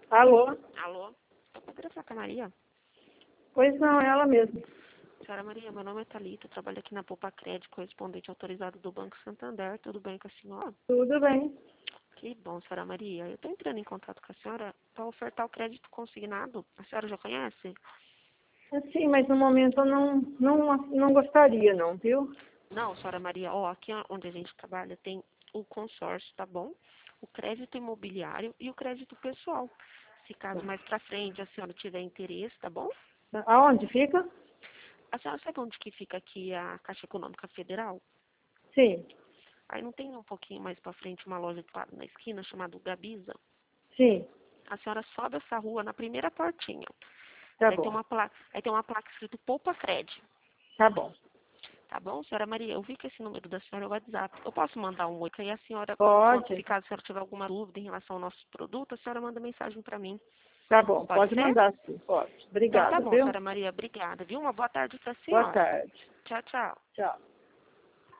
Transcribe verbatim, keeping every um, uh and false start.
Alô? Alô? Eu poderia falar com a Maria? Pois não, é ela mesma. Senhora Maria, meu nome é Thalita, eu trabalho aqui na Poupa Crédito, correspondente autorizado do Banco Santander. Tudo bem com a senhora? Tudo bem. Que bom, senhora Maria. Eu estou entrando em contato com a senhora para ofertar o crédito consignado. A senhora já conhece? Sim, mas no momento eu não, não, não gostaria não, viu? Não, senhora Maria, ó, aqui onde a gente trabalha tem o consórcio, tá bom? O crédito imobiliário e o crédito pessoal. Se caso mais pra frente a senhora tiver interesse, tá bom? Aonde fica? A senhora sabe onde que fica aqui a Caixa Econômica Federal? Sim, Aí não tem um pouquinho mais pra frente uma loja de quadro na esquina chamada Gabiza? sim, A senhora sobe essa rua na primeira portinha. tá Aí tem bom, uma placa, aí tem uma placa escrito Poupa Crédito. tá bom. Tá bom, senhora Maria? Eu vi que esse número da senhora é o WhatsApp. Eu posso mandar um oi aí a senhora, quando, se Pode, caso a senhora tiver alguma dúvida em relação ao nosso produto, a senhora manda mensagem para mim. tá bom, Pode pode ser? mandar sim, pode. Então tá Obrigada, bom, viu? senhora Maria. Obrigada, viu? Uma boa tarde para a Boa senhora. tarde. Tchau, tchau. Tchau.